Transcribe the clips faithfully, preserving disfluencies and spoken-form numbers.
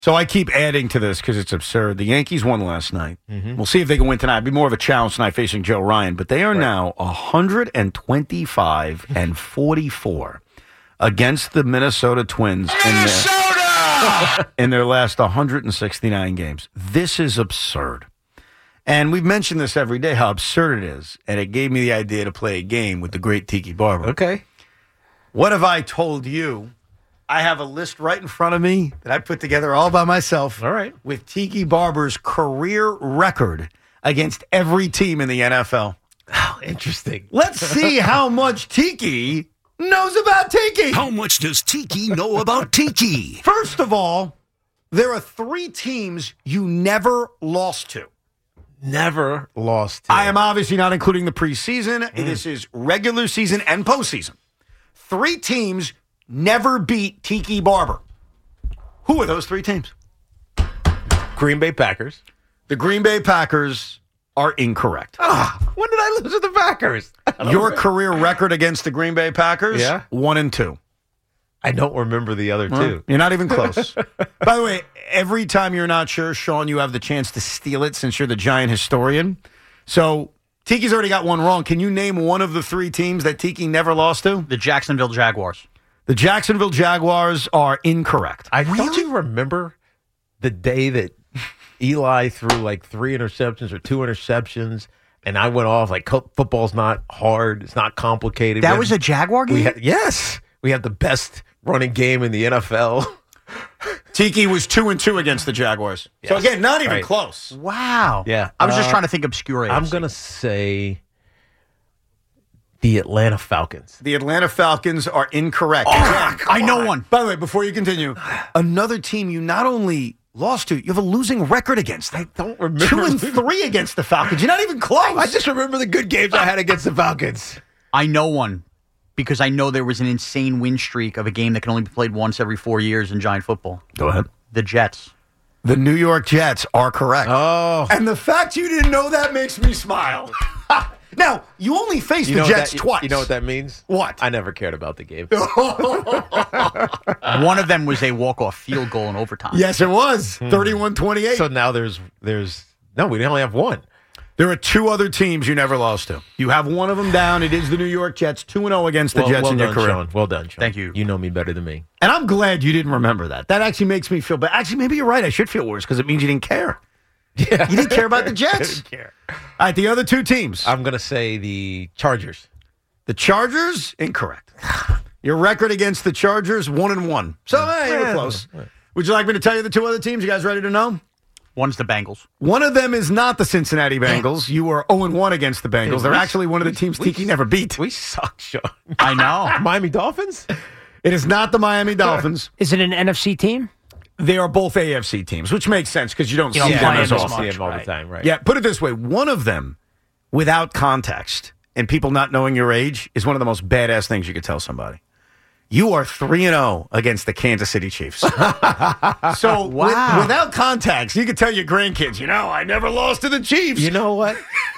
So I keep adding to this because it's absurd. The Yankees won last night. Mm-hmm. We'll see if they can win tonight. It'll be more of a challenge tonight facing Joe Ryan. But they are right. now one twenty-five and forty-four against the Minnesota Twins Minnesota! in their, in their last one hundred sixty-nine games. This is absurd. And we've mentioned this every day, how absurd it is. And it gave me the idea to play a game with the great Tiki Barber. Okay. What have I told you? I have a list right in front of me that I put together all by myself. All right. With Tiki Barber's career record against every team in the N F L. Oh, interesting. Let's see how much Tiki knows about Tiki. How much does Tiki know about Tiki? First of all, there are three teams you never lost to. Never lost to. I am obviously not including the preseason. Mm. This is regular season and postseason. Three teams never beat Tiki Barber. Who are those three teams? Green Bay Packers. The Green Bay Packers are incorrect. Ah, when did I lose to the Packers? Your career record against the Green Bay Packers? Yeah. One and two. I don't remember the other well, two. You're not even close. By the way, every time you're not sure, Sean, you have the chance to steal it since you're the giant historian. So Tiki's already got one wrong. Can you name one of the three teams that Tiki never lost to? The Jacksonville Jaguars. The Jacksonville Jaguars are incorrect. I really? Don't you remember the day that Eli threw like three interceptions or two interceptions, and I went off like football's not hard, it's not complicated. That was a Jaguar game? We had, yes. We had the best running game in the N F L. Tiki was two and two against the Jaguars. Yes. So again, not even right. close. Wow. Yeah. I was uh, just trying to think obscure. I'm going to say the Atlanta Falcons. The Atlanta Falcons are incorrect. Oh, yeah, I know on. one. By the way, before you continue, another team you not only lost to, you have a losing record against them. I don't remember. Two and three against the Falcons. You're not even close. I just remember the good games I had against the Falcons. I know one because I know there was an insane win streak of a game that can only be played once every four years in giant football. Go ahead. The Jets. The New York Jets are correct. Oh. And the fact you didn't know that makes me smile. Now, you only faced you the Jets that, twice. You know what that means? What? I never cared about the game. One of them was a walk-off field goal in overtime. Yes, it was. thirty-one twenty-eight. So now there's, there's no, we only have one. There are two other teams you never lost to. You have one of them down. It is the New York Jets, two and oh against the well, Jets well in done, your career. Sean. Well done, Sean. Thank you. You know me better than me. And I'm glad you didn't remember that. That actually makes me feel bad. Actually, maybe you're right. I should feel worse because it means you didn't care. Yeah. You didn't care about the Jets. I didn't care. All right, the other two teams. I'm going to say the Chargers. The Chargers, incorrect. Your record against the Chargers, one and one. So, hey, you were close. Would you like me to tell you the two other teams? You guys ready to know? One's the Bengals. One of them is not the Cincinnati Bengals. You were oh and one against the Bengals. Hey, They're we, actually one of the teams we, Tiki never beat. We suck, Sean. I know. Miami Dolphins? It is not the Miami Dolphins. Is it an N F C team? They are both A F C teams, which makes sense because you don't You see don't them play as them as often. See them all right. the time, right? Yeah, put it this way. One of them, without context and people not knowing your age, is one of the most badass things you could tell somebody. You are three and oh against the Kansas City Chiefs. So wow. with, without context, you could tell your grandkids, you know, I never lost to the Chiefs. You know what?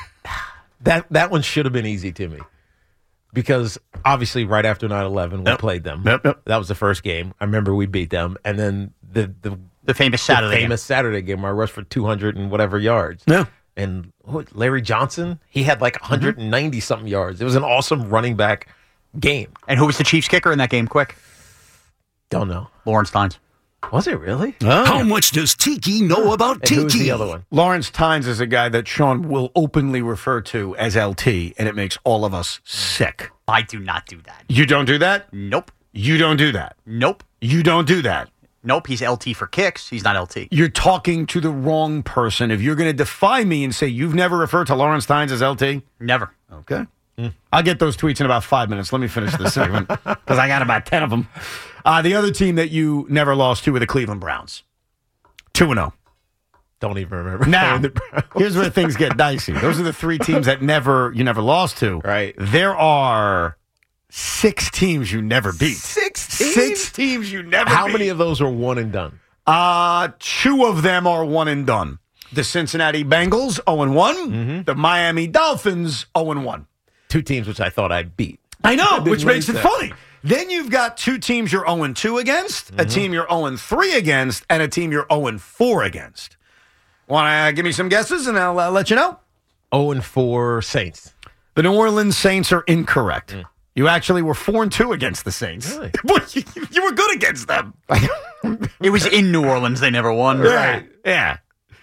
that that one should have been easy to me. Because obviously right after nine eleven, we Yep. played them. Yep, yep. That was the first game. I remember we beat them. And then the the, The famous Saturday the game. famous Saturday game where I rushed for two hundred and whatever yards. Yeah. And what, Larry Johnson, he had like one hundred ninety-something yards. It was an awesome running back game. And who was the Chiefs kicker in that game? Quick. Don't know. Lawrence Tynes. Was it really? Oh. How much does Tiki know about And Tiki? who was the other one? Lawrence Tynes is a guy that Sean will openly refer to as L T, and it makes all of us sick. I do not do that. You don't do that? Nope. You don't do that. Nope. You don't do that. Nope. He's L T for kicks. He's not L T. You're talking to the wrong person. If you're going to defy me and say you've never referred to Lawrence Tynes as L T, Never. okay. Mm. I'll get those tweets in about five minutes. Let me finish this segment because I got about ten of them. Uh, the other team that you never lost to were the Cleveland Browns. two and oh. Don't even remember. Now, the Browns. here's where things get dicey. Those are the three teams that never you never lost to. Right. There are six teams you never beat. Six teams? Six teams you never How beat. many of those are one and done? Uh, two of them are one and done. The Cincinnati Bengals, oh and one. Mm-hmm. The Miami Dolphins, oh and one. Two teams which I thought I beat. I know, didn't which makes it raise that. funny. Then you've got two teams you're oh and two against, Mm-hmm. a team you're oh and three against, and a team you're oh and four against. Want to uh, give me some guesses, and I'll uh, let you know? oh and four Saints. The New Orleans Saints are incorrect. You actually were four and two against the Saints. Really? Boy, you, you were good against them. It was in New Orleans. They never won. Right. Yeah.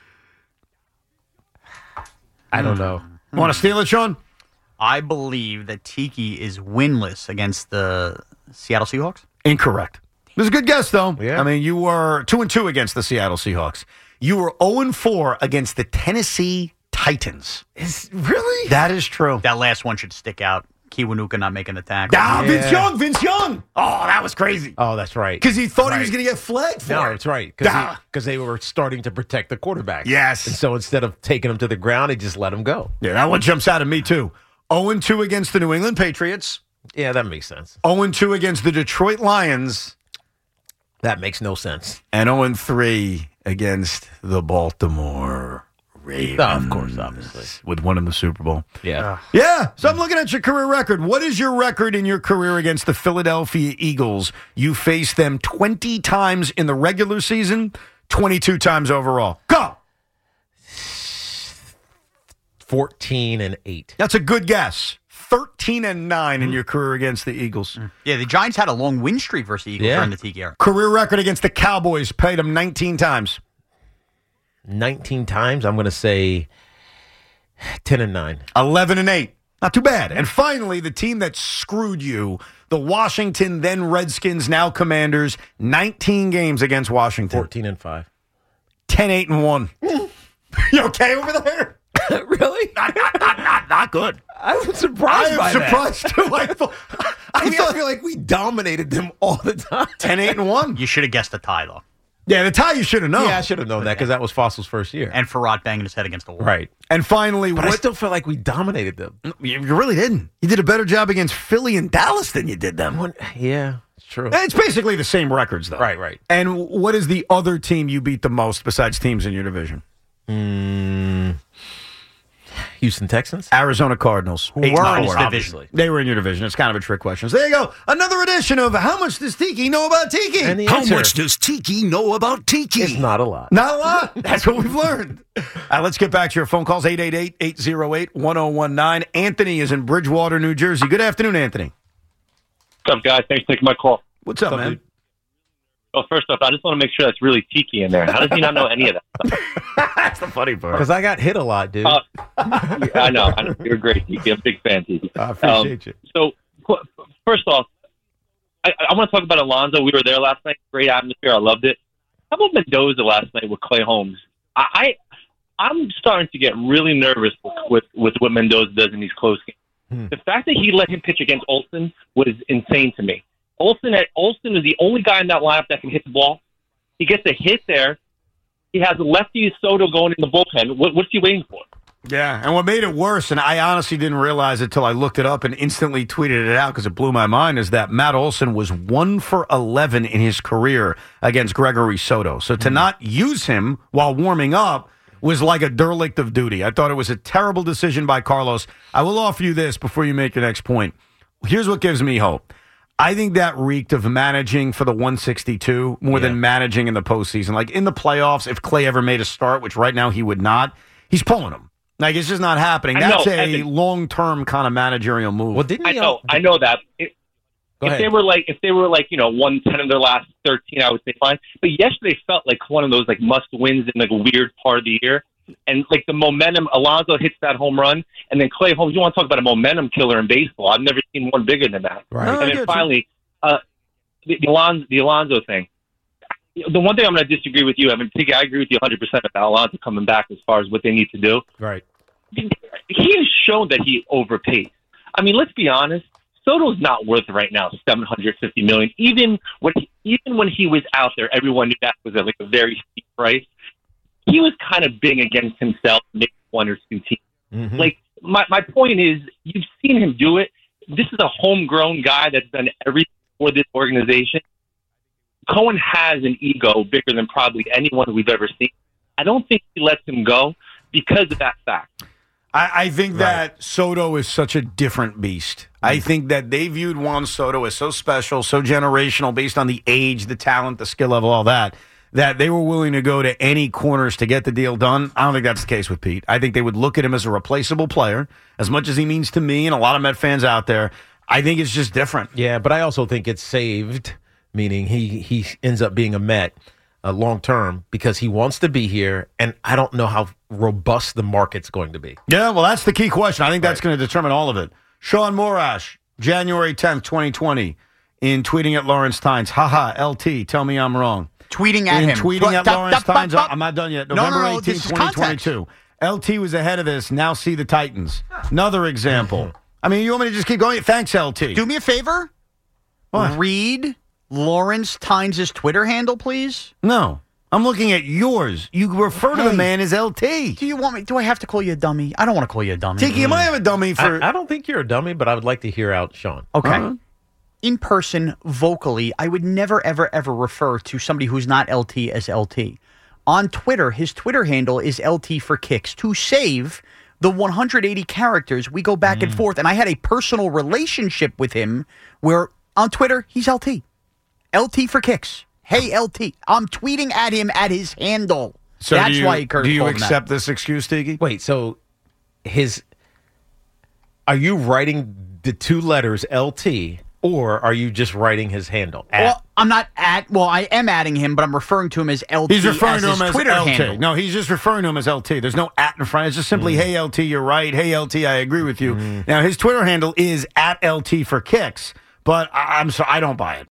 I don't know. Want to steal it, Sean? I believe that Tiki is winless against the Seattle Seahawks. Incorrect. It was a good guess, though. Yeah. I mean, you were two and two against the Seattle Seahawks. You were oh and four against the Tennessee Titans. Is really? That is true. That last one should stick out. Kiwanuka not making the tackle. Ah, Vince Yeah. Young, Vince Young. Oh, that was crazy. Oh, that's right. Because he thought he was Right. going to get flagged for No, it. it's right. Because Ah. they were starting to protect the quarterback. Yes. And so instead of taking him to the ground, they just let him go. Yeah, that one jumps out at me, too. oh and two against the New England Patriots. Yeah, that makes sense. oh and two against the Detroit Lions. That makes no sense. And oh and three against the Baltimore Ravens. No, of course, obviously. With one in the Super Bowl. Yeah. Yeah, so I'm looking at your career record. What is your record in your career against the Philadelphia Eagles? You faced them twenty times in the regular season, twenty-two times overall. Go! fourteen and eight. That's a good guess. thirteen and nine in your career against the Eagles. Yeah, the Giants had a long win streak versus the Eagles Yeah. during the Tiki era. Career record against the Cowboys, played them nineteen times. nineteen times. I'm going to say ten and nine. eleven and eight. Not too bad. And finally, the team that screwed you, the Washington, then Redskins, now Commanders, nineteen games against Washington. fourteen and five. ten, eight, and one. You okay over there? Really? Not, not, not, not, not good. I'm surprised I by am surprised, too. I thought, that. I I thought feel like we dominated them all the time. ten, eight, and one. You should have guessed the tie, though. Yeah, the tie you should have known. Yeah, I should have known that because that was Fossil's first year. And Farad banging his head against the wall. right. And finally, But I what? still felt like we dominated them. You you really didn't. You did a better job against Philly and Dallas than you did them. One, yeah, it's true. It's basically the same records, though. Right, right. And what is the other team you beat the most besides teams in your division? Mm, Houston Texans? Arizona Cardinals. Who Eight were and in his four. division. Obviously. They were in your division. It's kind of a trick question. So there you go. Another edition of How Much Does Tiki Know About Tiki? And the How answer much does Tiki know about Tiki? is not a lot. Not a lot. That's what we've learned. Uh, let's get back to your phone calls. eight eight eight, eight oh eight, one oh one nine. Anthony is in Bridgewater, New Jersey. Good afternoon, Anthony. What's up, guys? Thanks for taking my call. What's up, What's up, man? dude? Well, first off, I just want to make sure that's really Tiki in there. How does he not know any of that stuff? That's the funny part. Because I got hit a lot, dude. Uh, yeah, I know. I know. You're great, Tiki. I'm a big fan, Tiki. I appreciate you. So, qu- first off, I, I want to talk about Alonzo. We were there last night. Great atmosphere. I loved it. How about Mendoza last night with Clay Holmes? I, I I'm starting to get really nervous with with what Mendoza does in these close games. Hmm. The fact that he let him pitch against Olsen was insane to me. Olsen at Olsen is the only guy in that lineup that can hit the ball. He gets a hit there. He has a lefty Soto going in the bullpen. What, what's he waiting for? Yeah, and what made it worse, and I honestly didn't realize it until I looked it up and instantly tweeted it out because it blew my mind, is that Matt Olson was one for eleven in his career against Gregory Soto. So to not use him while warming up was like a derelict of duty. I thought it was a terrible decision by Carlos. I will offer you this before you make your next point. Here's what gives me hope. I think that reeked of managing for the one sixty-two more Yeah. than managing in the postseason. Like in the playoffs, if Clay ever made a start, which right now he would not, he's pulling him. Like it's just not happening. I know, That's a Evan. long-term kind of managerial move. Well, didn't I he? know, al- I know that. It, Go if ahead. they were like, if they were like, you know, one ten of their last thirteen, I would say fine. But yesterday felt like one of those like must wins in like a weird part of the year, and like the momentum. Alonso hits that home run, and then Clay Holmes. You want to talk about a momentum killer in baseball? I've never seen one bigger than that. Right. No, I And get then you. finally, uh, the, the Alonso, the Alonso thing. The one thing I'm going to disagree with you, Evan. I agree with you one hundred percent about Alonso coming back as far as what they need to do. Right. He has shown that he overpaid. I mean, let's be honest. Soto's not worth right now seven hundred fifty million dollars. Even when he, even when he was out there, everyone knew that was a, like a very steep price. He was kind of big against himself, maybe one or two teams. Mhm. Like my my point is, you've seen him do it. This is a homegrown guy that's done everything for this organization. Cohen has an ego bigger than probably anyone we've ever seen. I don't think he lets him go because of that fact. I, I think Right. that Soto is such a different beast. I think that they viewed Juan Soto as so special, so generational, based on the age, the talent, the skill level, all that, that they were willing to go to any corners to get the deal done. I don't think that's the case with Pete. I think they would look at him as a replaceable player, as much as he means to me and a lot of Met fans out there. I think it's just different. Yeah, but I also think it's saved, meaning he, he ends up being a Met uh, long term because he wants to be here, and I don't know how robust the market's going to be. Yeah, well, that's the key question. I think that's going to determine all of it. Sean Morash, January tenth, twenty twenty, in tweeting at Lawrence Tynes. Haha, L T, tell me I'm wrong. Tweeting at in him. tweeting at Dup, Lawrence dup, dup, Tynes. dup. I'm not done yet. No, no, November no, eighteenth, this is twenty twenty-two. L T was ahead of this. Now see the Titans. Another example. I mean, you want me to just keep going? Thanks, L T. Do me a favor. What? Read Lawrence Tynes' Twitter handle, please. No. I'm looking at yours. You refer to the Hey. man as L T. Do you want me? Do I have to call you a dummy? I don't want to call you a dummy. Tiki, am I have a dummy for... I, I don't think you're a dummy, but I would like to hear out Sean. Okay. Uh-huh. In person, vocally, I would never, ever, ever refer to somebody who's not L T as L T. On Twitter, his Twitter handle is L T for kicks. To save the one hundred eighty characters, we go back Mm. and forth. And I had a personal relationship with him where on Twitter, he's L T. L T for kicks. Hey, L T. I'm tweeting at him at his handle. So That's do you, why Kurt do you called him that. accept this excuse, Tiki? Wait, so his are you writing the two letters L T or are you just writing his handle? At- Well, I'm not at. Well, I am adding him, but I'm referring to him as L T. He's referring as to his him as Twitter L T. handle. No, he's just referring to him as L T. There's no at in front. It's just simply, hey, L T, you're right. Hey, L T, I agree with you. Now, his Twitter handle is at L T for kicks, but I- I'm sorry, I don't buy it.